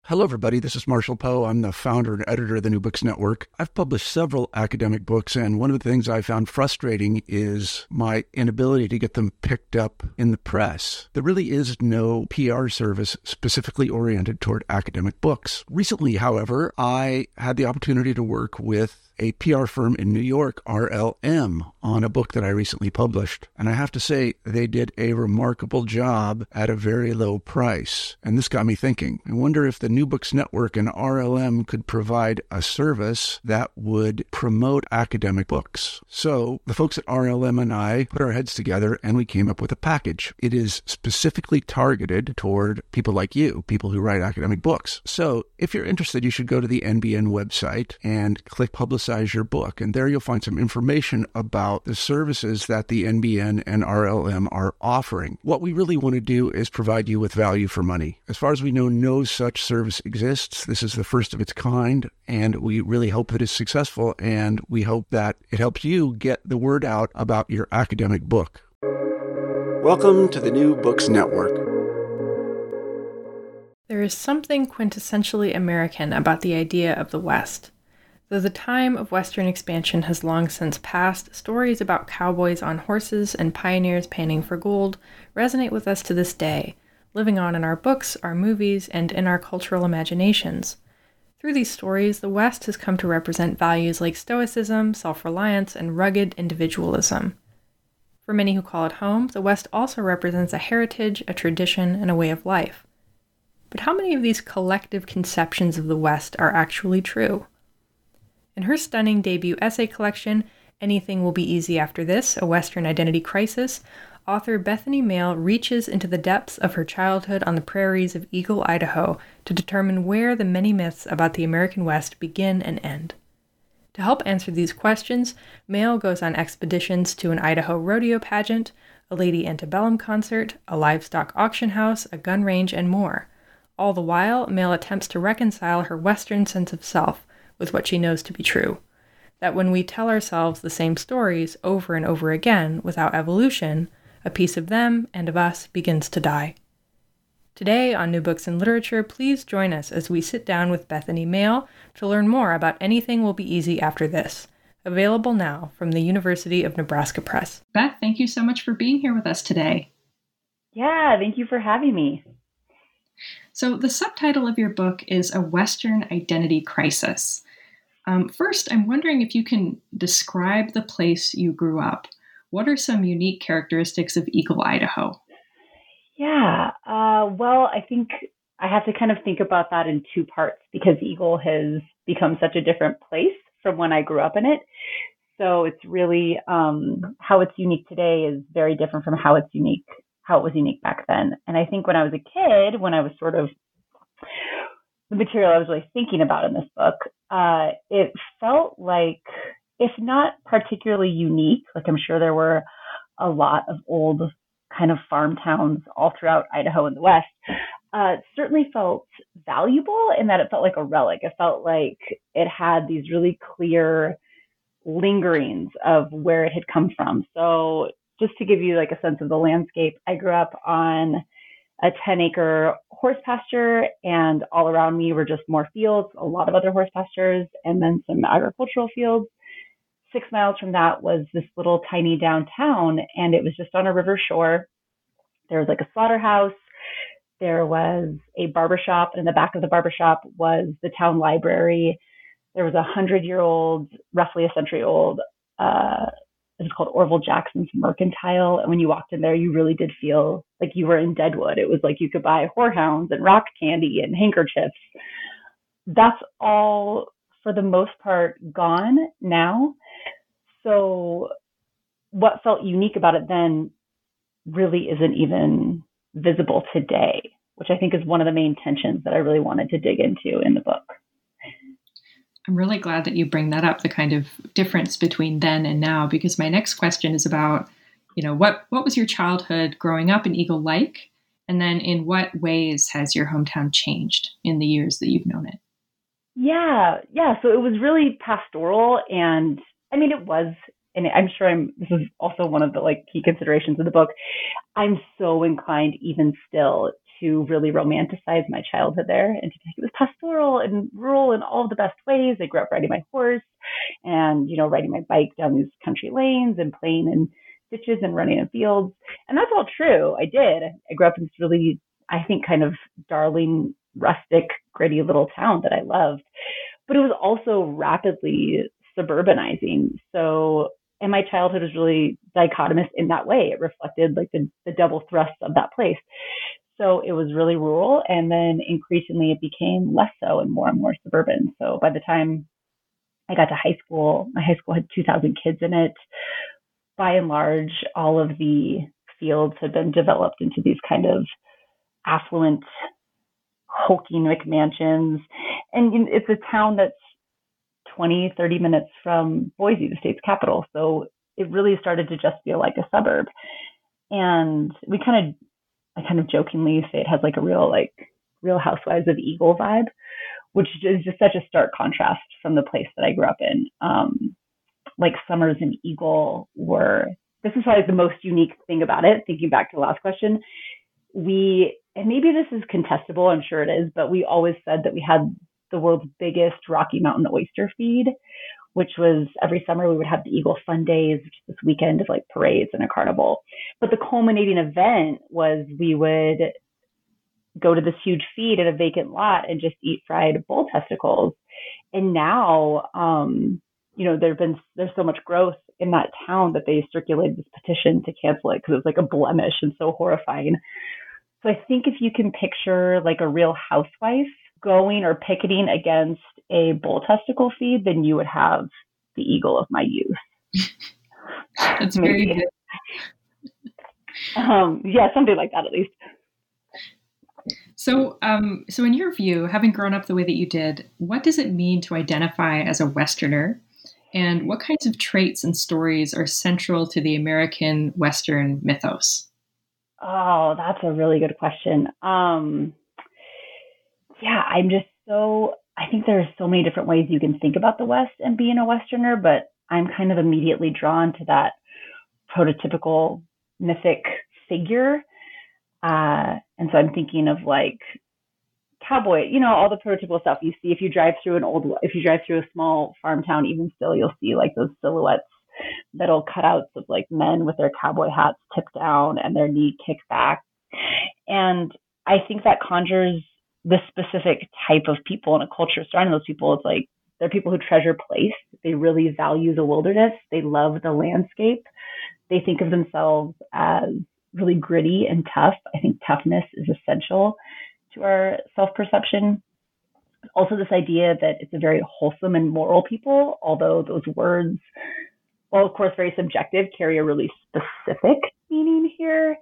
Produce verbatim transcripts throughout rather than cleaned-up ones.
Hello, everybody. This is Marshall Poe. I'm the founder and editor of the New Books Network. I've published several academic books, and one of the things I found frustrating is my inability to get them picked up in the press. There really is no P R service specifically oriented toward academic books. Recently, however, I had the opportunity to work with a P R firm in New York, R L M, on a book that I recently published. And I have to say, they did a remarkable job at a very low price. And this got me thinking. I wonder if the New Books Network and R L M could provide a service that would promote academic books. So the folks at R L M and I put our heads together and we came up with a package. It is specifically targeted toward people like you, people who write academic books. So if you're interested, you should go to the N B N website and click Publicize your book. And there you'll find some information about the services that the N B N and R L M are offering. What we really want to do is provide you with value for money. As far as we know, no such service exists. This is the first of its kind, and we really hope that it's successful, and we hope that it helps you get the word out about your academic book. Welcome to the New Books Network. There is something quintessentially American about the idea of the West. Though the time of Western expansion has long since passed, stories about cowboys on horses and pioneers panning for gold resonate with us to this day, living on in our books, our movies, and in our cultural imaginations. Through these stories, the West has come to represent values like stoicism, self-reliance, and rugged individualism. For many who call it home, the West also represents a heritage, a tradition, and a way of life. But how many of these collective conceptions of the West are actually true? In her stunning debut essay collection, Anything Will Be Easy After This, A Western Identity Crisis, author Bethany Mayle reaches into the depths of her childhood on the prairies of Eagle, Idaho, to determine where the many myths about the American West begin and end. To help answer these questions, Mayle goes on expeditions to an Idaho rodeo pageant, a Lady Antebellum concert, a livestock auction house, a gun range, and more. All the while, Mayle attempts to reconcile her Western sense of self with what she knows to be true. That when we tell ourselves the same stories over and over again without evolution, a piece of them and of us begins to die. Today on New Books in Literature, please join us as we sit down with Bethany Mayle to learn more about Anything Will Be Easy After This, available now from the University of Nebraska Press. Beth, thank you so much for being here with us today. Yeah, thank you for having me. So the subtitle of your book is A Western Identity Crisis. Um, first, I'm wondering if you can describe the place you grew up. What are some unique characteristics of Eagle, Idaho? Yeah, uh, well, I think I have to kind of think about that in two parts because Eagle has become such a different place from when I grew up in it. So it's really um, how it's unique today is very different from how it's unique, how it was unique back then. And I think when I was a kid, when I was sort of the material I was really thinking about in this book, uh, it felt like, if not particularly unique, like I'm sure there were a lot of old kind of farm towns all throughout Idaho and the West, uh, it certainly felt valuable in that it felt like a relic. It felt like it had these really clear lingerings of where it had come from. So just to give you like a sense of the landscape, I grew up on a ten acre horse pasture, and all around me were just more fields, a lot of other horse pastures, and then some agricultural fields. Six miles from that was this little tiny downtown, and it was just on a river shore. There was like a slaughterhouse. There was a barbershop, and in the back of the barbershop was the town library. There was a hundred-year-old, roughly a century-old, uh, it was called Orville Jackson's Mercantile. And when you walked in there, you really did feel like you were in Deadwood. It was like you could buy whorehounds and rock candy and handkerchiefs. That's all, for the most part, gone now. So what felt unique about it then really isn't even visible today, which I think is one of the main tensions that I really wanted to dig into in the book. I'm really glad that you bring that up, the kind of difference between then and now, because my next question is about, you know, what, what was your childhood growing up in Eagle like? And then in what ways has your hometown changed in the years that you've known it? Yeah, yeah. So it was really pastoral, and I mean, it was, and I'm sure I'm, this is also one of the like key considerations of the book. I'm so inclined even still to really romanticize my childhood there and to think it was pastoral and rural in all the best ways. I grew up riding my horse and, you know, riding my bike down these country lanes and playing in ditches and running in fields. And that's all true. I did. I grew up in this really, I think, kind of darling, rustic, gritty little town that I loved. But it was also rapidly suburbanizing. So, and my childhood was really dichotomous in that way. It reflected like the, the double thrust of that place. So it was really rural, and then increasingly it became less so and more and more suburban. So by the time I got to high school, my high school had two thousand kids in it. By and large, all of the fields had been developed into these kind of affluent, hulking McMansions. And it's a town that's twenty, thirty minutes from Boise, the state's capital. So it really started to just feel like a suburb. And we kind of, I kind of jokingly say it has like a real, like, Real Housewives of Eagle vibe, which is just such a stark contrast from the place that I grew up in. Um, like summers in Eagle were, this is probably the most unique thing about it, thinking back to the last question. We, and maybe this is contestable, I'm sure it is, but we always said that we had the world's biggest Rocky Mountain oyster feed, which was every summer we would have the Eagle Fun Days, which is this weekend of like parades and a carnival. But the culminating event was we would go to this huge feed at a vacant lot and just eat fried bull testicles. And now, um, you know, there've been, there's so much growth in that town that they circulated this petition to cancel it because it was like a blemish and so horrifying. So I think if you can picture like a Real Housewife going or picketing against a bull testicle feed, then you would have the Eagle of my youth. That's very good. Um, yeah, something like that at least. So, um, so in your view, having grown up the way that you did, what does it mean to identify as a Westerner? And what kinds of traits and stories are central to the American Western mythos? Oh, that's a really good question. Um, yeah, I'm just so, I think there's so many different ways you can think about the West and being a Westerner, but I'm kind of immediately drawn to that prototypical mythic figure. Uh, and so I'm thinking of like cowboy, you know, all the prototypical stuff you see if you drive through an old, if you drive through a small farm town, even still, you'll see like those silhouettes, little cutouts of like men with their cowboy hats tipped down and their knee kicked back. And I think that conjures this specific type of people in a culture surrounding those people. It's like, they're people who treasure place. They really value the wilderness. They love the landscape. They think of themselves as really gritty and tough. I think toughness is essential to our self-perception. Also, this idea that it's a very wholesome and moral people, although those words, well, of course, very subjective, carry a really specific meaning here.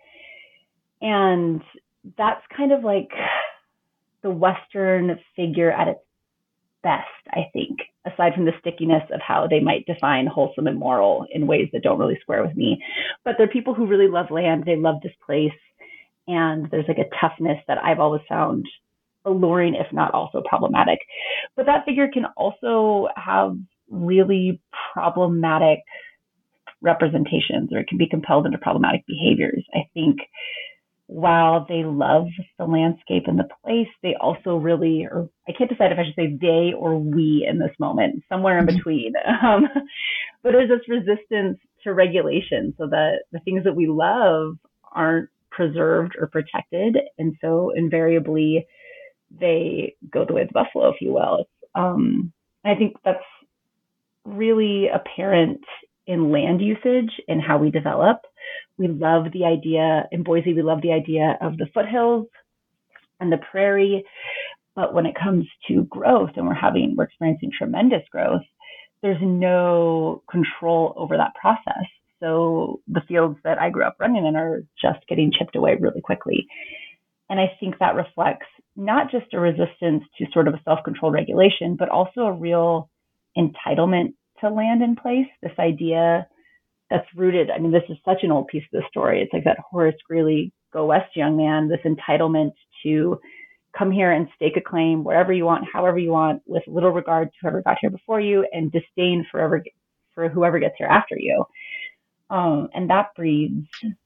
And that's kind of like the Western figure at its best, I think, aside from the stickiness of how they might define wholesome and moral in ways that don't really square with me. But they're people who really love land. They love this place. And there's like a toughness that I've always found alluring, if not also problematic. But that figure can also have really problematic representations, or it can be compelled into problematic behaviors. I think while they love the landscape and the place, they also really, or I can't decide if I should say they or we in this moment, somewhere in between. Um, but there's this resistance to regulation, so that the things that we love aren't preserved or protected. And so invariably they go the way of the buffalo, if you will. Um, I think that's really apparent in land usage and how we develop. We love the idea, in Boise, we love the idea of the foothills and the prairie. But when it comes to growth, and we're having, we're experiencing tremendous growth, there's no control over that process. So the fields that I grew up running in are just getting chipped away really quickly. And I think that reflects not just a resistance to sort of a self-controlled regulation, but also a real entitlement to land in place. This idea that's rooted, I mean, this is such an old piece of the story. It's like that Horace Greeley, go west, young man, this entitlement to come here and stake a claim wherever you want, however you want, with little regard to whoever got here before you and disdain forever for whoever gets here after you. Um, and that breeds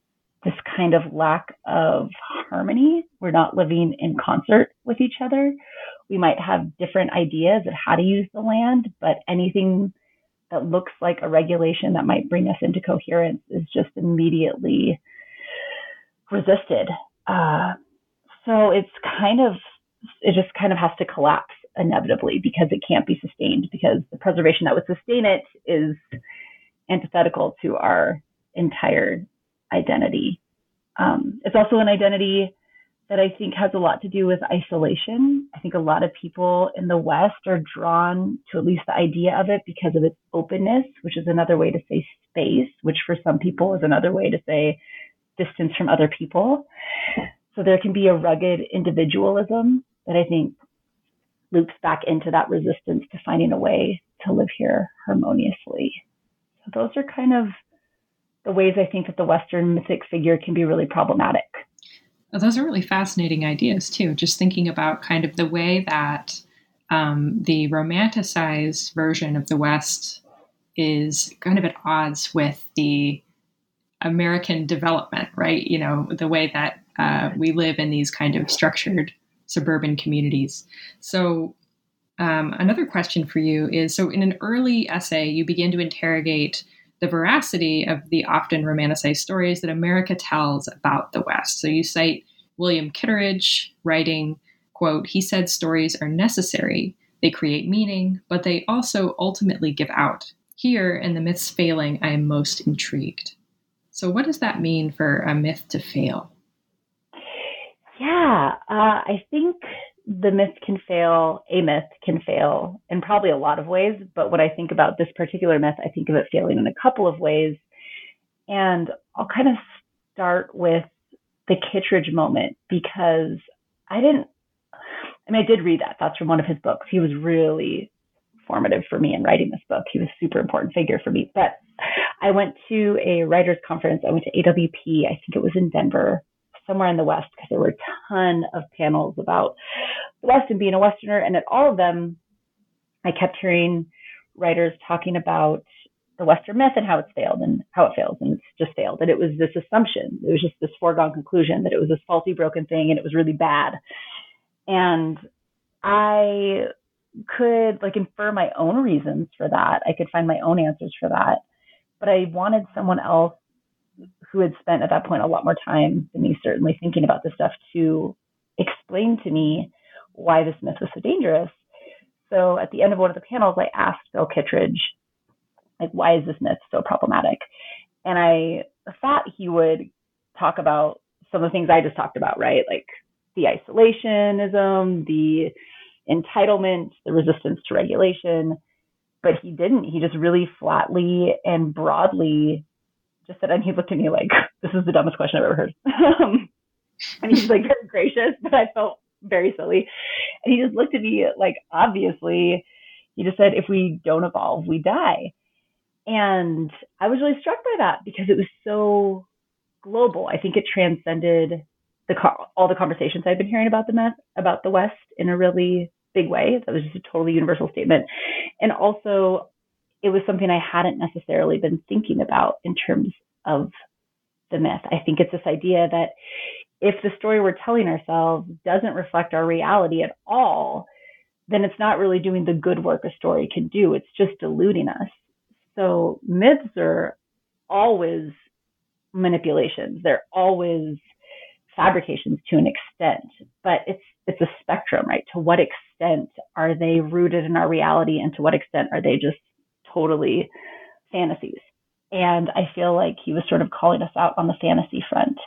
this kind of lack of harmony. We're not living in concert with each other. We might have different ideas of how to use the land, but anything that looks like a regulation that might bring us into coherence is just immediately resisted. Uh, so it's kind of, it just kind of has to collapse inevitably because it can't be sustained, because the preservation that would sustain it is antithetical to our entire identity. Um, it's also an identity that I think has a lot to do with isolation. I think a lot of people in the West are drawn to at least the idea of it because of its openness, which is another way to say space, which for some people is another way to say distance from other people. So there can be a rugged individualism that I think loops back into that resistance to finding a way to live here harmoniously. So those are kind of the ways I think that the Western mythic figure can be really problematic. Well, those are really fascinating ideas, too. Just thinking about kind of the way that um, the romanticized version of the West is kind of at odds with the American development, right? You know, the way that uh, we live in these kind of structured suburban communities. So um, another question for you is, so in an early essay, you begin to interrogate the veracity of the often romanticized stories that America tells about the West. So you cite William Kitteridge writing, quote, "He said stories are necessary. They create meaning, but they also ultimately give out. Here, in the myth's failing, I am most intrigued." So what does that mean for a myth to fail? Yeah, uh, I think the myth can fail, a myth can fail in probably a lot of ways. But when I think about this particular myth, I think of it failing in a couple of ways. And I'll kind of start with the Kittredge moment, because I didn't, I mean, I did read that. That's from one of his books. He was really formative for me in writing this book. He was a super important figure for me. But I went to a writers conference. I went to A W P. I think it was in Denver, somewhere in the West, because there were a ton of panels about the West and being a Westerner. And at all of them, I kept hearing writers talking about the Western myth and how it's failed and how it fails, and it's just failed. And it was this assumption. It was just this foregone conclusion that it was this faulty, broken thing and it was really bad. And I could like infer my own reasons for that. I could find my own answers for that. But I wanted someone else who had spent at that point a lot more time than me, certainly thinking about this stuff, to explain to me why this myth was so dangerous. So at the end of one of the panels, I asked Bill Kittredge, like, why is this myth so problematic? And I thought he would talk about some of the things I just talked about, right? Like the isolationism, the entitlement, the resistance to regulation. But he didn't. He just really flatly and broadly just said, and he looked at me like, this is the dumbest question I've ever heard. um, and he's like very gracious, but I felt very silly. And he just looked at me like, obviously, he just said, if we don't evolve, we die. And I was really struck by that because it was so global. I think it transcended the all the conversations I've been hearing about the myth, about the West in a really big way. That was just a totally universal statement. And also, it was something I hadn't necessarily been thinking about in terms of the myth. I think it's this idea that if the story we're telling ourselves doesn't reflect our reality at all, then it's not really doing the good work a story can do. It's just deluding us. So myths are always manipulations. They're always fabrications to an extent, but it's it's a spectrum, right? To what extent are they rooted in our reality, and to what extent are they just totally fantasies? And I feel like he was sort of calling us out on the fantasy front.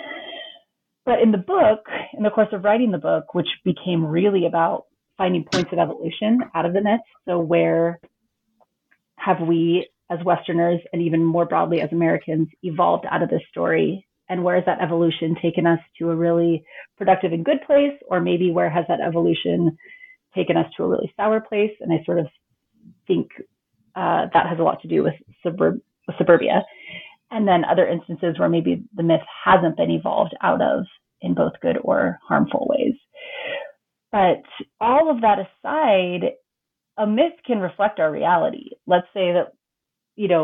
But in the book, in the course of writing the book, which became really about finding points of evolution out of the myths, so where have we as Westerners, and even more broadly as Americans, evolved out of this story? And where has that evolution taken us to a really productive and good place? Or maybe where has that evolution taken us to a really sour place? And I sort of think uh, that has a lot to do with, suburb- with suburbia. And then other instances where maybe the myth hasn't been evolved out of in both good or harmful ways. But all of that aside, a myth can reflect our reality. Let's say that, you know,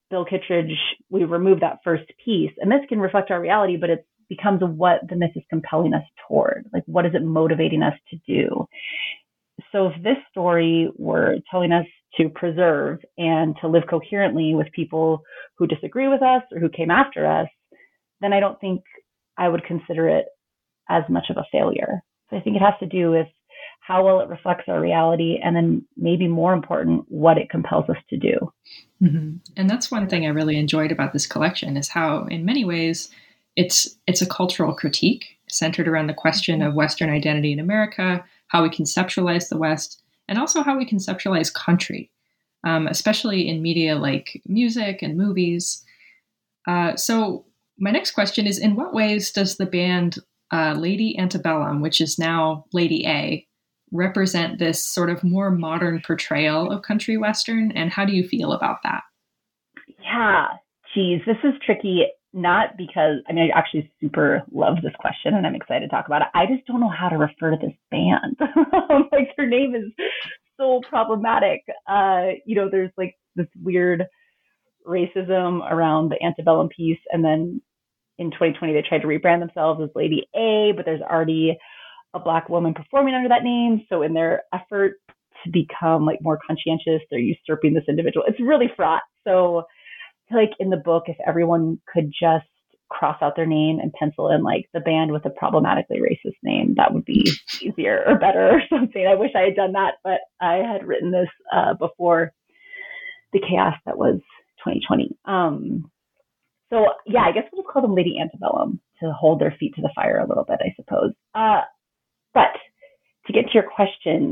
Bill Kittredge, we remove that first piece. And this can reflect our reality, but it becomes what the myth is compelling us toward. Like, what is it motivating us to do? So if this story were telling us to preserve and to live coherently with people who disagree with us or who came after us, then I don't think I would consider it as much of a failure. So I think it has to do with how well it reflects our reality, and then maybe more important, what it compels us to do. Mm-hmm. And that's one thing I really enjoyed about this collection, is how, in many ways, it's it's a cultural critique centered around the question of Western identity in America, how we conceptualize the West, and also how we conceptualize country, um, especially in media like music and movies. Uh, so my next question is, in what ways does the band uh, Lady Antebellum, which is now Lady A, represent this sort of more modern portrayal of country Western, and how do you feel about that? Yeah, geez, this is tricky, not because, I mean, I actually super love this question and I'm excited to talk about it. I just don't know how to refer to this band. Like, their name is so problematic. Uh, you know, there's like this weird racism around the Antebellum piece, and then in twenty twenty, they tried to rebrand themselves as Lady A, but there's already a Black woman performing under that name. So in their effort to become like more conscientious, they're usurping this individual. It's really fraught. So I feel like in the book, if everyone could just cross out their name and pencil in like the band with a problematically racist name, that would be easier or better or something. I wish I had done that, but I had written this uh, before the chaos that was twenty twenty. Um, so yeah, I guess we'll just call them Lady Antebellum to hold their feet to the fire a little bit, I suppose. Uh, But to get to your question,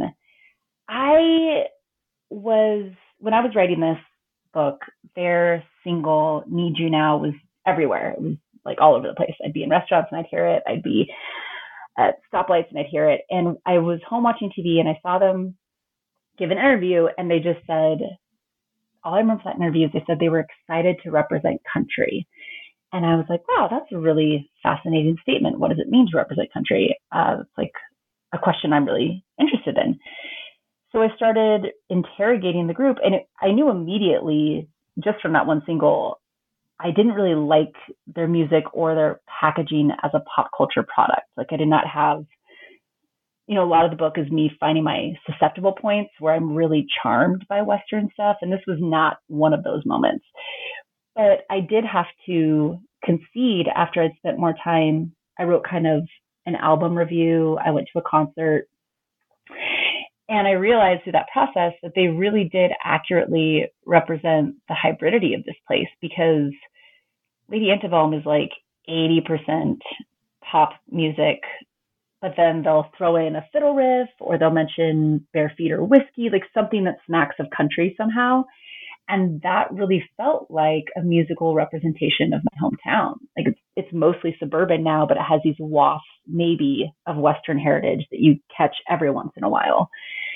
I was, when I was writing this book, their single Need You Now was everywhere. It was like all over the place. I'd be in restaurants and I'd hear it. I'd be at stoplights and I'd hear it. And I was home watching T V and I saw them give an interview, and they just said, all I remember from that interview is they said they were excited to represent country. And I was like, wow, that's a really fascinating statement. What does it mean to represent country? Uh, it's like a question I'm really interested in. So I started interrogating the group, and it, I knew immediately just from that one single, I didn't really like their music or their packaging as a pop culture product. Like, I did not have, you know, a lot of the book is me finding my susceptible points where I'm really charmed by Western stuff. And this was not one of those moments. But I did have to concede after I'd spent more time. I wrote kind of an album review. I went to a concert. And I realized through that process that they really did accurately represent the hybridity of this place, because Lady Antebellum is like eighty percent pop music, but then they'll throw in a fiddle riff, or they'll mention Bare Feet or Whiskey, like something that smacks of country somehow. And that really felt like a musical representation of my hometown. Like, it's, it's mostly suburban now, but it has these wafts maybe of Western heritage that you catch every once in a while.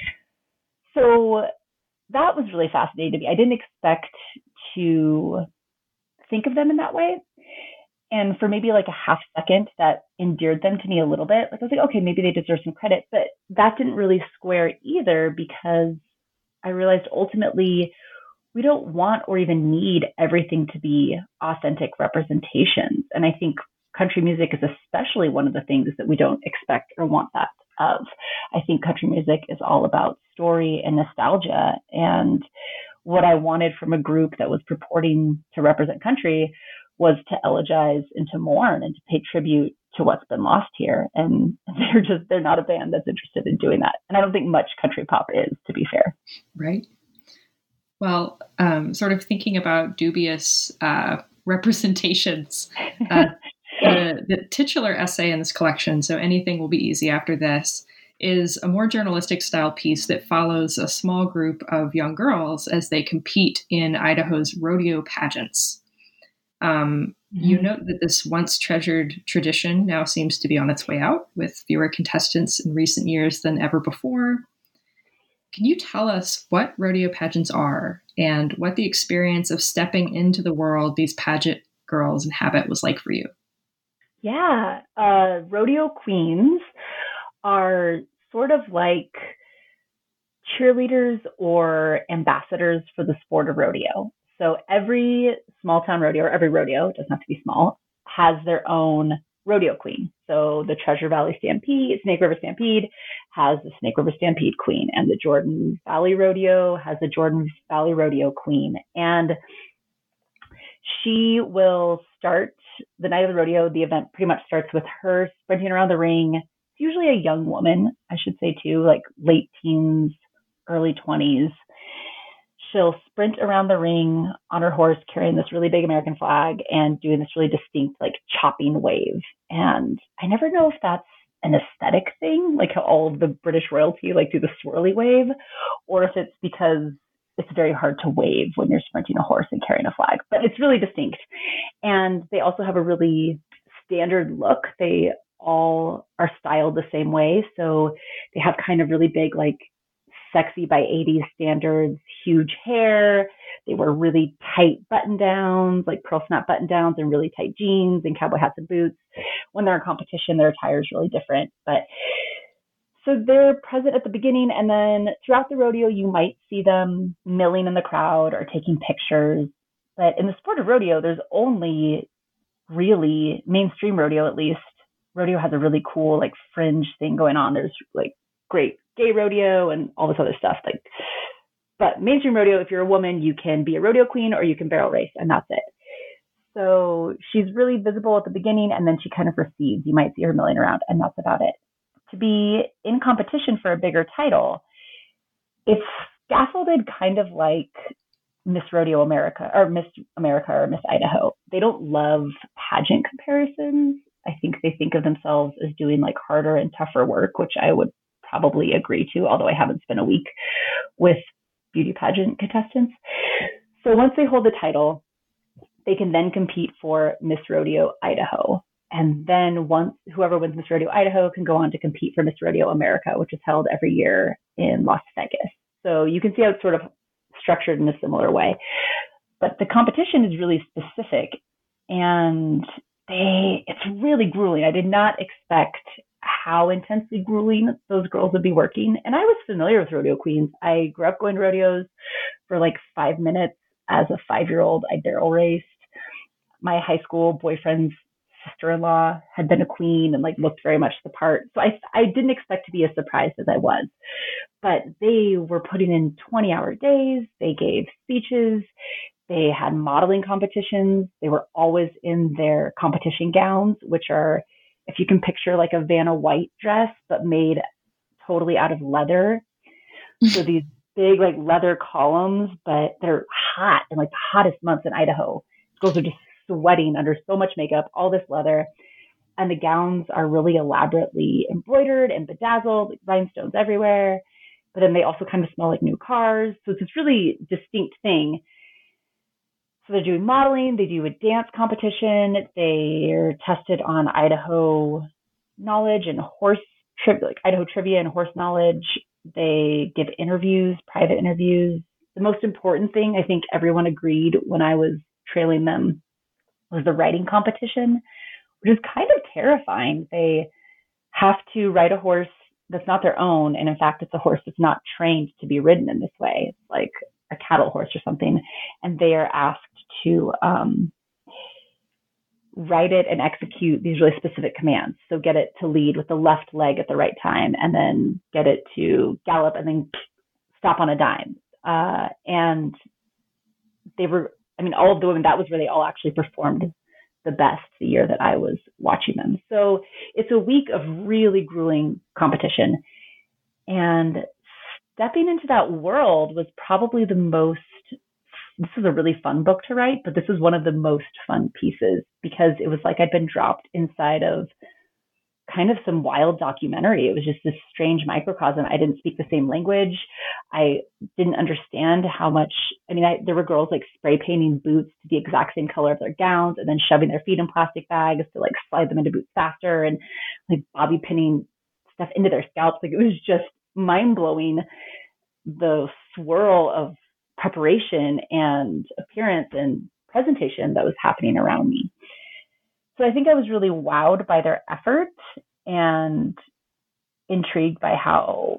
So that was really fascinating to me. I didn't expect to think of them in that way. And for maybe like a half second, that endeared them to me a little bit. Like, I was like, okay, maybe they deserve some credit. But that didn't really square either, because I realized ultimately we don't want or even need everything to be authentic representations. And I think country music is especially one of the things that we don't expect or want that of. I think country music is all about story and nostalgia. And what I wanted from a group that was purporting to represent country was to elegize and to mourn and to pay tribute to what's been lost here. And they're just, they're not a band that's interested in doing that. And I don't think much country pop is, to be fair. Right. Well, um, sort of thinking about dubious uh, representations, uh, the, the titular essay in this collection, So Anything Will Be Easy After This, is a more journalistic style piece that follows a small group of young girls as they compete in Idaho's rodeo pageants. Um, mm-hmm. You note that this once treasured tradition now seems to be on its way out, with fewer contestants in recent years than ever before. Can you tell us what rodeo pageants are and what the experience of stepping into the world these pageant girls inhabit was like for you? Yeah, uh, rodeo queens are sort of like cheerleaders or ambassadors for the sport of rodeo. So every small town rodeo, or every rodeo, it doesn't have to be small, has their own rodeo queen. So the Treasure Valley Stampede, Snake River Stampede has the Snake River Stampede queen, and the Jordan Valley Rodeo has the Jordan Valley Rodeo queen. And she will start the night of the rodeo. The event pretty much starts with her sprinting around the ring. It's usually a young woman, I should say too, like late teens, early twenties. She'll sprint around the ring on her horse carrying this really big American flag and doing this really distinct like chopping wave. And I never know if that's an aesthetic thing, like how all of the British royalty like do the swirly wave, or if it's because it's very hard to wave when you're sprinting a horse and carrying a flag, but it's really distinct. And they also have a really standard look. They all are styled the same way. So they have kind of really big, like sexy by eighties standards, huge hair. They wear really tight button downs, like pearl snap button downs and really tight jeans and cowboy hats and boots. When they're in competition, their attire is really different. But so they're present at the beginning, and then throughout the rodeo, you might see them milling in the crowd or taking pictures. But in the sport of rodeo, there's only really, mainstream rodeo at least, rodeo has a really cool like fringe thing going on. There's like great gay rodeo and all this other stuff. Like, but mainstream rodeo, if you're a woman, you can be a rodeo queen or you can barrel race, and that's it. So she's really visible at the beginning, and then she kind of recedes. You might see her milling around, and that's about it. To be in competition for a bigger title, it's scaffolded kind of like Miss Rodeo America or Miss America or Miss Idaho. They don't love pageant comparisons. I think they think of themselves as doing like harder and tougher work, which I would probably agree to, although I haven't spent a week with beauty pageant contestants. So once they hold the title, they can then compete for Miss Rodeo Idaho. And then once whoever wins Miss Rodeo Idaho can go on to compete for Miss Rodeo America, which is held every year in Las Vegas. So you can see how it's sort of structured in a similar way. But the competition is really specific, and they it's really grueling. I did not expect how intensely grueling those girls would be working. And I was familiar with rodeo queens. I grew up going to rodeos for like five minutes as a five-year-old. I barrel raced. My high school boyfriend's sister-in-law had been a queen and like looked very much the part. So I I didn't expect to be as surprised as I was. But they were putting in twenty-hour days. They gave speeches. They had modeling competitions. They were always in their competition gowns, which are, if you can picture like a Vanna White dress, but made totally out of leather. So these big like leather columns, but they're hot in like the hottest months in Idaho. Girls are just sweating under so much makeup, all this leather. And the gowns are really elaborately embroidered and bedazzled, like rhinestones everywhere. But then they also kind of smell like new cars. So it's this really distinct thing. So they're doing modeling, they do a dance competition, they're tested on Idaho knowledge and horse trivia, like Idaho trivia and horse knowledge. They give interviews, private interviews. The most important thing, I think everyone agreed when I was trailing them, was the riding competition, which is kind of terrifying. They have to ride a horse that's not their own. And in fact, it's a horse that's not trained to be ridden in this way. It's like a cattle horse or something. And they are asked to um, write it and execute these really specific commands. So get it to lead with the left leg at the right time, and then get it to gallop and then stop on a dime. Uh, and they were, I mean, all of the women, that was where they all actually performed the best the year that I was watching them. So it's a week of really grueling competition. And stepping into that world was probably the most, this is a really fun book to write, but this is one of the most fun pieces because it was like I'd been dropped inside of kind of some wild documentary. It was just this strange microcosm. I didn't speak the same language. I didn't understand how much, I mean, I, there were girls like spray painting boots to the exact same color of their gowns and then shoving their feet in plastic bags to like slide them into boots faster, and like bobby pinning stuff into their scalps. Like it was just mind blowing, the swirl of preparation and appearance and presentation that was happening around me. So I think I was really wowed by their effort and intrigued by how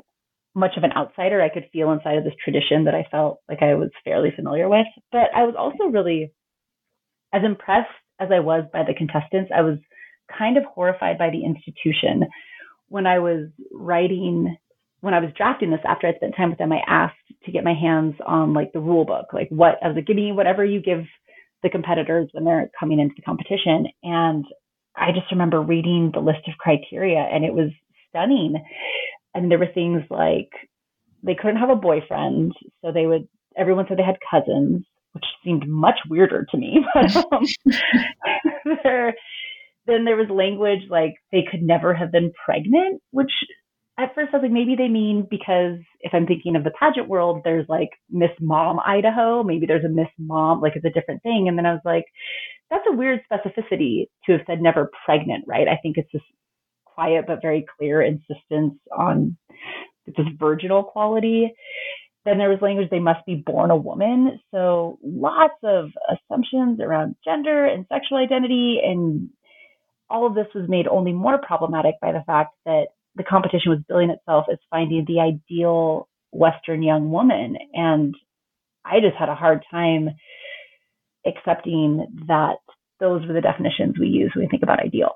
much of an outsider. I could feel inside of this tradition that I felt like I was fairly familiar with. But I was also really, as impressed as I was by the contestants, I was kind of horrified by the institution. When I was writing, when I was drafting this, after I spent time with them, I asked to get my hands on like the rule book, like what, I was like, give me whatever you give the competitors when they're coming into the competition. And I just remember reading the list of criteria, and it was stunning. And there were things like they couldn't have a boyfriend, so they would, everyone said they had cousins, which seemed much weirder to me. But um, there, then there was language like they could never have been pregnant, which at first I was like, maybe they mean because if I'm thinking of the pageant world, there's like Miss Mom Idaho, maybe there's a Miss Mom, like it's a different thing. And then I was like, that's a weird specificity to have said never pregnant, right? I think it's this quiet but very clear insistence on this virginal quality. Then there was language, they must be born a woman. So lots of assumptions around gender and sexual identity. And all of this was made only more problematic by the fact that the competition was billing itself as finding the ideal Western young woman. And I just had a hard time accepting that those were the definitions we use when we think about ideal.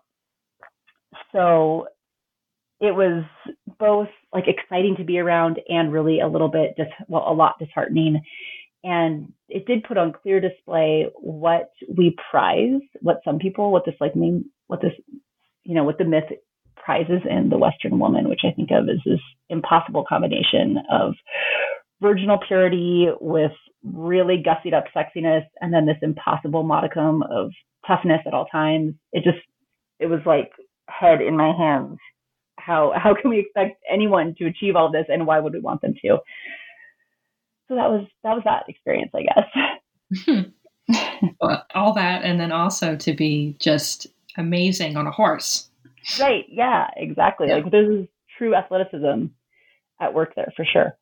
So it was both like exciting to be around and really a little bit, dis- well, a lot disheartening. And it did put on clear display what we prize, what some people, what this like mean, what this, you know, what the myth prizes in the Western woman, which I think of as this impossible combination of virginal purity with really gussied up sexiness, and then this impossible modicum of toughness at all times. It just, it was like head in my hands. How how can we expect anyone to achieve all this, and why would we want them to? So that was that was that experience, I guess. Well, all that, and then also to be just amazing on a horse. Right. Yeah, exactly. Yeah. Like this is true athleticism at work there for sure.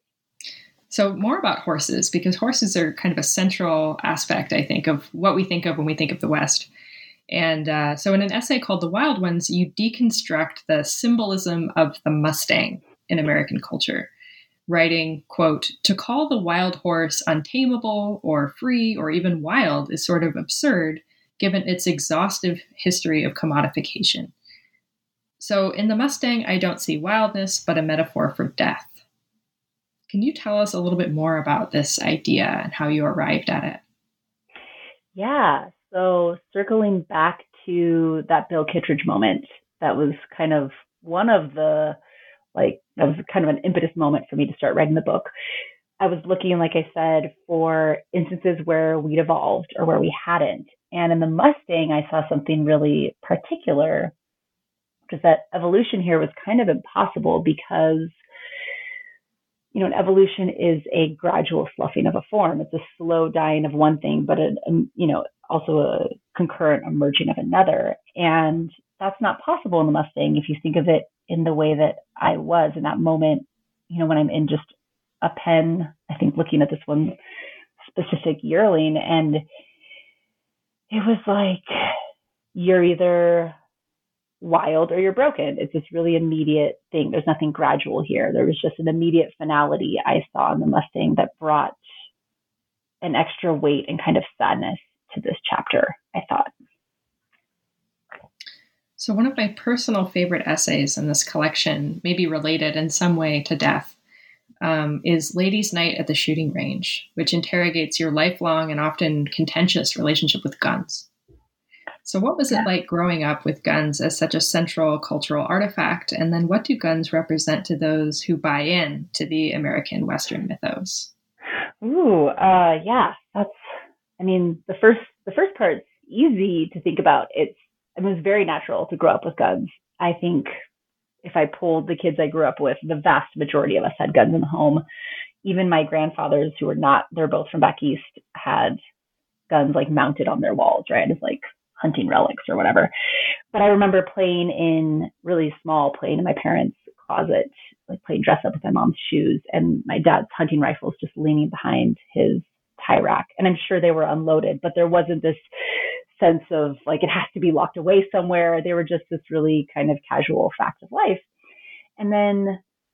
So more about horses, because horses are kind of a central aspect, I think, of what we think of when we think of the West. And uh, so in an essay called The Wild Ones, you deconstruct the symbolism of the Mustang in American culture, writing, quote, "To call the wild horse untamable or free or even wild is sort of absurd, given its exhaustive history of commodification. So in the Mustang, I don't see wildness, but a metaphor for death." Can you tell us a little bit more about this idea and how you arrived at it? Yeah. So circling back to that Bill Kittredge moment, that was kind of one of the, like, that was kind of an impetus moment for me to start writing the book. I was looking, like I said, for instances where we'd evolved or where we hadn't. And in the Mustang, I saw something really particular, which is that evolution here was kind of impossible because, you know, an evolution is a gradual sloughing of a form. It's a slow dying of one thing, but, a, a, you know, also a concurrent emerging of another. And that's not possible in the Mustang if you think of it in the way that I was in that moment, you know, when I'm in just a pen, I think looking at this one specific yearling, and it was like, you're either wild or you're broken. It's this really immediate thing. There's nothing gradual here. There was just an immediate finality I saw in the Mustang that brought an extra weight and kind of sadness to this chapter, I thought. So one of my personal favorite essays in this collection, maybe related in some way to death, um, is Ladies' Night at the Shooting Range, which interrogates your lifelong and often contentious relationship with guns. So what was it like growing up with guns as such a central cultural artifact? And then what do guns represent to those who buy in to the American Western mythos? Ooh, uh, yeah, that's, I mean, the first, the first part's easy to think about. It's, it was very natural to grow up with guns. I think if I polled the kids I grew up with, the vast majority of us had guns in the home. Even my grandfathers, who were not, they're both from back east, had guns like mounted on their walls, right? As like hunting relics or whatever. But I remember playing in really small, playing in my parents' closet, like playing dress up with my mom's shoes and my dad's hunting rifles just leaning behind his tie rack. And I'm sure they were unloaded, but there wasn't this sense of like, it has to be locked away somewhere. They were just this really kind of casual fact of life. And then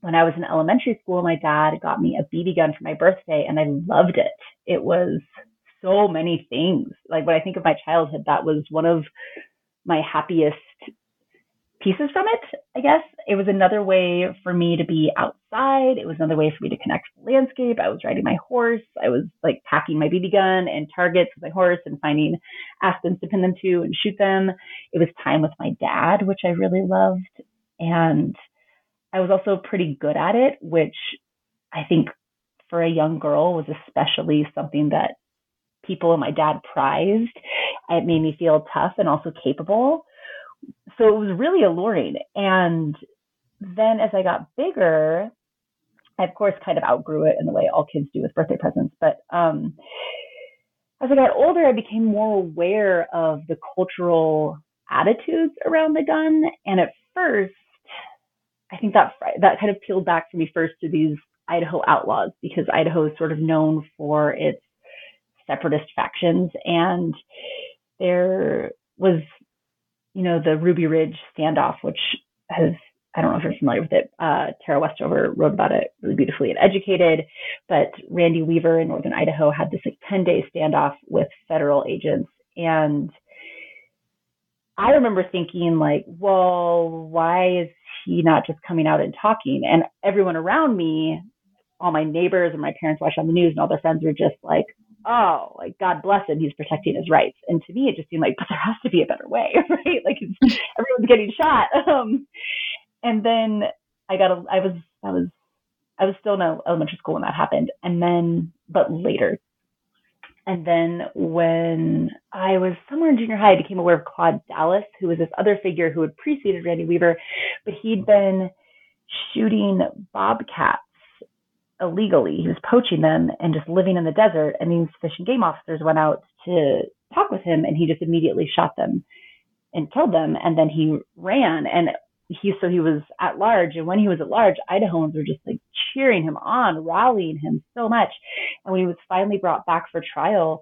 when I was in elementary school, my dad got me a B B gun for my birthday, and I loved it. It was so many things. Like, when I think of my childhood, that was one of my happiest pieces from it, I guess. It was another way for me to be outside. It was another way for me to connect with the landscape. I was riding my horse. I was like packing my B B gun and targets with my horse and finding aspens to pin them to and shoot them. It was time with my dad, which I really loved. And I was also pretty good at it, which I think for a young girl was especially something that people and my dad prized. It made me feel tough and also capable. So it was really alluring. And then as I got bigger, I of course kind of outgrew it in the way all kids do with birthday presents. But um, as I got older, I became more aware of the cultural attitudes around the gun. And at first, I think that that kind of peeled back for me first to these Idaho outlaws, because Idaho is sort of known for its separatist factions. And there was, you know, the Ruby Ridge standoff, which has, I don't know if you're familiar with it. Uh, Tara Westover wrote about it really beautifully in Educated, but Randy Weaver in Northern Idaho had this like ten day standoff with federal agents. And I remember thinking like, well, why is he not just coming out and talking? And everyone around me, all my neighbors and my parents watched on the news and all their friends were just like, oh, like, God bless him, he's protecting his rights. And to me, it just seemed like, but there has to be a better way, right? Like, it's, everyone's getting shot. Um, and then I got, a, I was, I was, I was still in elementary school when that happened. And then, but later. And then when I was somewhere in junior high, I became aware of Claude Dallas, who was this other figure who had preceded Randy Weaver, but he'd been shooting bobcats illegally. He was poaching them and just living in the desert. And these fish and game officers went out to talk with him, and he just immediately shot them and killed them. And then he ran, and he, so he was at large. And when he was at large, Idahoans were just like cheering him on, rallying him so much. And when he was finally brought back for trial,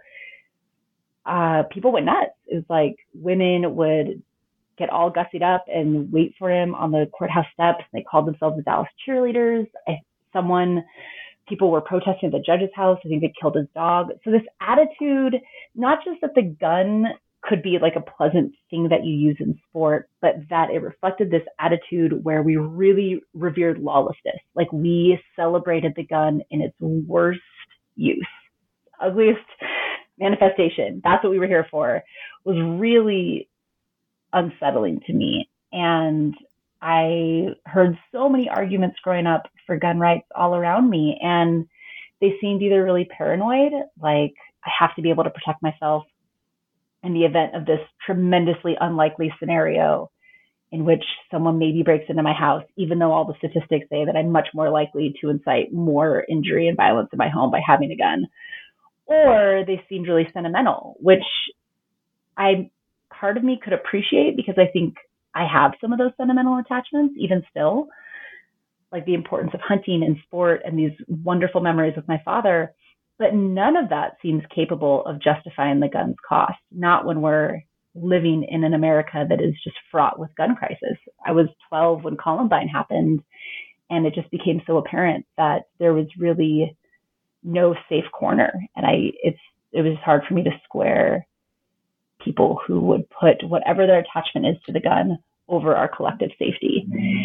uh, people went nuts. It was like women would get all gussied up and wait for him on the courthouse steps. They called themselves the Dallas cheerleaders. I, someone, people were protesting at the judge's house. I think they killed his dog. So this attitude, not just that the gun could be like a pleasant thing that you use in sport, but that it reflected this attitude where we really revered lawlessness. Like, we celebrated the gun in its worst use, ugliest manifestation. That's what we were here for, was really unsettling to me. And I heard so many arguments growing up for gun rights all around me, and they seemed either really paranoid, like I have to be able to protect myself in the event of this tremendously unlikely scenario in which someone maybe breaks into my house, even though all the statistics say that I'm much more likely to incite more injury and violence in my home by having a gun. Or they seemed really sentimental, which I, part of me could appreciate, because I think I have some of those sentimental attachments, even still, like the importance of hunting and sport and these wonderful memories with my father. But none of that seems capable of justifying the gun's cost, not when we're living in an America that is just fraught with gun crisis. I was twelve when Columbine happened, and it just became so apparent that there was really no safe corner. And I, it's, it was hard for me to square people who would put whatever their attachment is to the gun over our collective safety.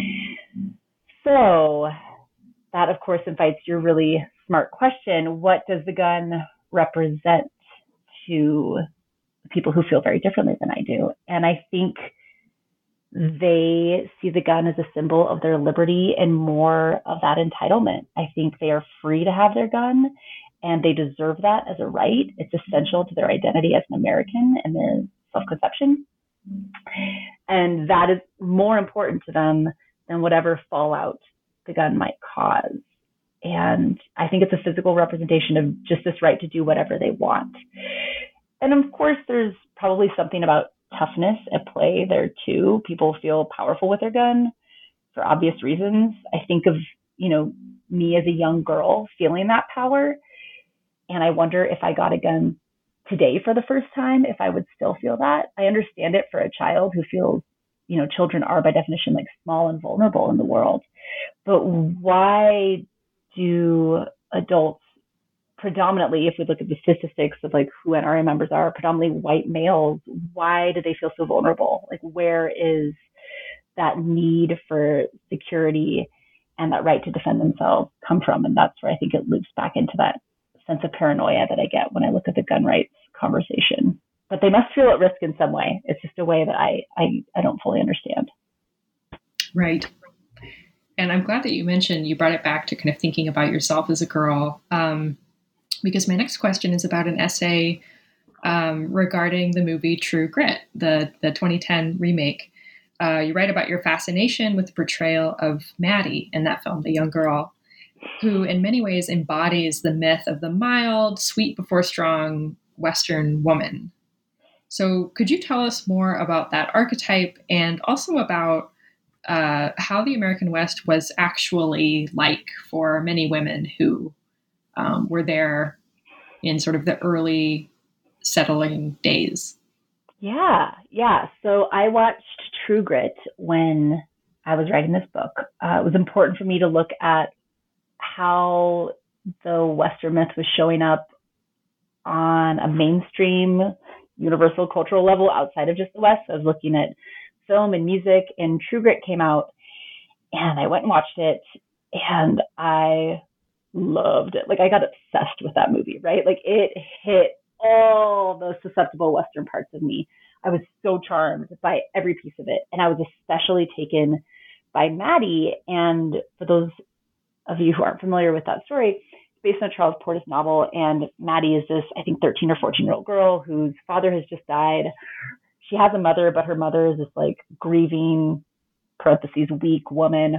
So that, of course, invites your really smart question. What does the gun represent to people who feel very differently than I do? And I think they see the gun as a symbol of their liberty and more of that entitlement. I think they are free to have their gun, and they deserve that as a right. It's essential to their identity as an American and their self-conception. And that is more important to them than whatever fallout the gun might cause. And I think it's a physical representation of just this right to do whatever they want. And of course, there's probably something about toughness at play there too. People feel powerful with their gun for obvious reasons. I think of, you know, me as a young girl feeling that power. And I wonder if I got a gun today for the first time, if I would still feel that. I understand it for a child who feels, you know, children are by definition like small and vulnerable in the world. but why do adults, predominantly, if we look at the statistics of like who N R A members are, predominantly white males, why do they feel so vulnerable? Like, where is that need for security and that right to defend themselves come from? And that's where I think it loops back into that sense of paranoia that I get when I look at the gun rights conversation. But they must feel at risk in some way. It's just a way that I, I, I don't fully understand. Right. And I'm glad that you mentioned, you brought it back to kind of thinking about yourself as a girl, um, because my next question is about an essay um, regarding the movie True Grit, the, the twenty ten remake. Uh, you write about your fascination with the portrayal of Maddie in that film, the young girl, who in many ways embodies the myth of the mild, sweet before strong Western woman. So could you tell us more about that archetype and also about uh, how the American West was actually like for many women who um, were there in sort of the early settling days? Yeah, yeah. So I watched True Grit when I was writing this book. Uh, it was important for me to look at how the Western myth was showing up on a mainstream, universal cultural level outside of just the West. I was looking at film and music, and True Grit came out, and I went and watched it, and I loved it. Like, I got obsessed with that movie, right? Like, it hit all those susceptible Western parts of me. I was so charmed by every piece of it. And I was especially taken by Maddie. And for those of you who aren't familiar with that story, it's based on a Charles Portis novel. And Maddie is this, I think, thirteen or fourteen year old girl whose father has just died. She has a mother, but her mother is this like grieving, parentheses, weak woman.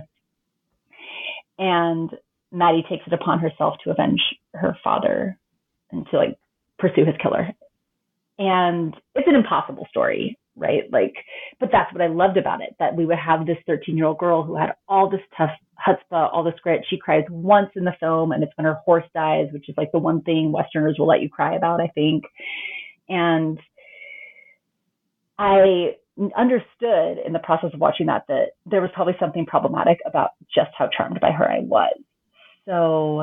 And Maddie takes it upon herself to avenge her father and to like pursue his killer. And it's an impossible story, right? Like, but that's what I loved about it, that we would have this thirteen year old girl who had all this tough chutzpah, all this grit. She cries once in the film, and it's when her horse dies, which is like the one thing Westerners will let you cry about, I think. And I understood in the process of watching that, that there was probably something problematic about just how charmed by her I was. So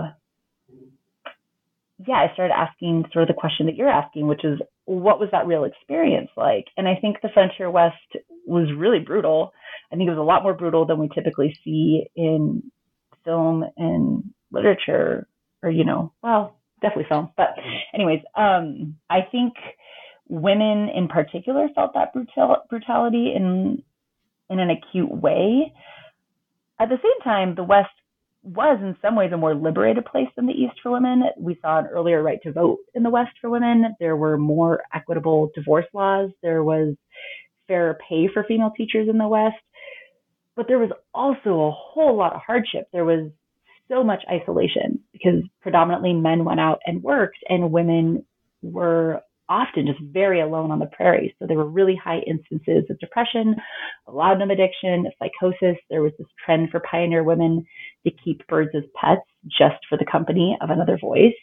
yeah, I started asking sort of the question that you're asking, which is, what was that real experience like? And I think the Frontier West was really brutal. I think it was a lot more brutal than we typically see in film and literature, or, you know, well, definitely film. But anyways, um, I think women in particular felt that brutal, brutality in in an acute way. At the same time, the West was in some ways a more liberated place than the East for women. We saw an earlier right to vote in the West for women. There were more equitable divorce laws. There was fairer pay for female teachers in the West. But there was also a whole lot of hardship. There was so much isolation because predominantly men went out and worked, and women were often just very alone on the prairie. So there were really high instances of depression, laudanum addiction, psychosis. There was this trend for pioneer women to keep birds as pets just for the company of another voice.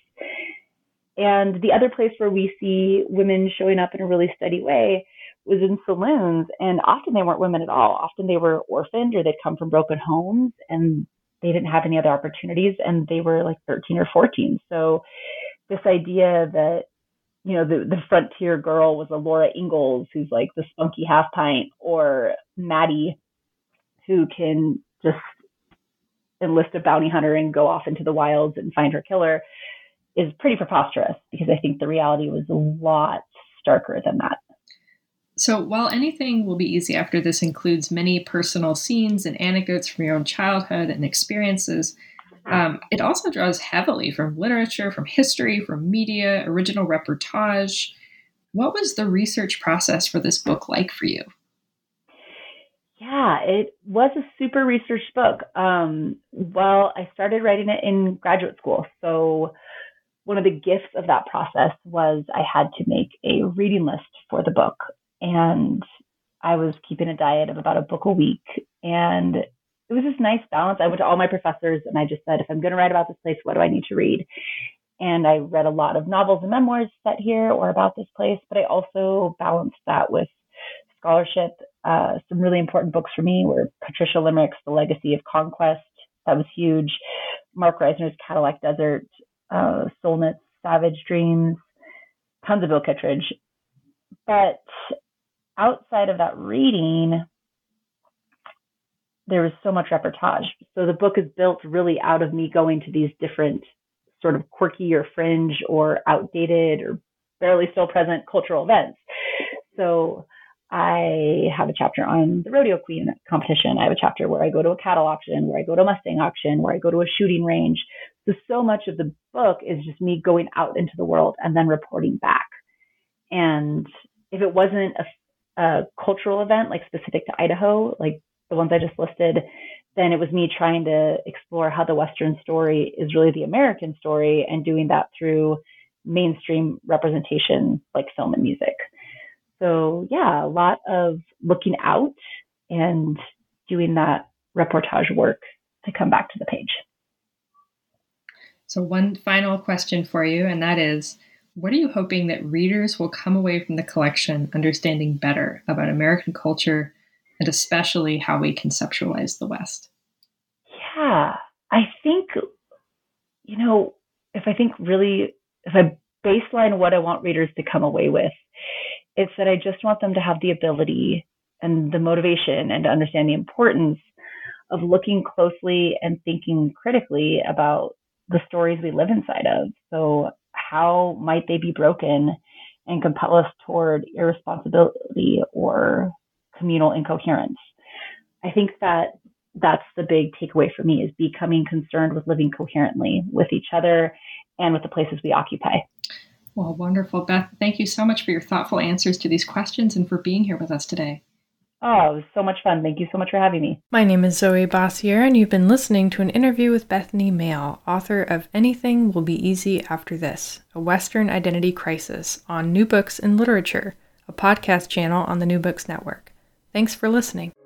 And the other place where we see women showing up in a really steady way was in saloons. And often they weren't women at all. Often they were orphaned, or they'd come from broken homes and they didn't have any other opportunities, and they were like thirteen or fourteen. So this idea that, you know, the, the frontier girl was a Laura Ingalls who's like the spunky half pint, or Maddie who can just enlist a bounty hunter and go off into the wilds and find her killer, is pretty preposterous, because I think the reality was a lot starker than that. So while anything will be easy after this includes many personal scenes and anecdotes from your own childhood and experiences, Um, it also draws heavily from literature, from history, from media, original reportage. What was the research process for this book like for you? Yeah, it was a super researched book. Um, well, I started writing it in graduate school. So one of the gifts of that process was I had to make a reading list for the book. And I was keeping a diet of about a book a week. And it was this nice balance. I went to all my professors and I just said, if I'm going to write about this place, what do I need to read? And I read a lot of novels and memoirs set here or about this place, but I also balanced that with scholarship. Uh, some really important books for me were Patricia Limerick's The Legacy of Conquest that was huge. Mark Reisner's Cadillac Desert, uh, Solnit's Savage Dreams, tons of Bill Kittredge. But outside of that reading, there was so much reportage. So the book is built really out of me going to these different sort of quirky or fringe or outdated or barely still present cultural events. So I have a chapter on the rodeo queen competition. I have a chapter where I go to a cattle auction, where I go to a Mustang auction, where I go to a shooting range. So, so much of the book is just me going out into the world and then reporting back. And if it wasn't a, a cultural event, like specific to Idaho, like the ones I just listed, then it was me trying to explore how the Western story is really the American story and doing that through mainstream representation like film and music. So yeah, a lot of looking out and doing that reportage work to come back to the page. So one final question for you, and that is, what are you hoping that readers will come away from the collection understanding better about American culture and especially how we conceptualize the West? Yeah, I think, you know, if I think really, if I baseline what I want readers to come away with, it's that I just want them to have the ability and the motivation and to understand the importance of looking closely and thinking critically about the stories we live inside of. So how might they be broken and compel us toward irresponsibility or communal incoherence? I think that that's the big takeaway for me, is becoming concerned with living coherently with each other and with the places we occupy. Well, wonderful. Beth, thank you so much for your thoughtful answers to these questions and for being here with us today. Oh, it was so much fun. Thank you so much for having me. My name is Zoe Bossier, and you've been listening to an interview with Bethany Mayle, author of Anything Will Be Easy After This, A Western Identity Crisis, on New Books in Literature, a podcast channel on the New Books Network. Thanks for listening.